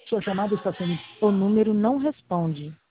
Sua chamada está sendo... O número não responde.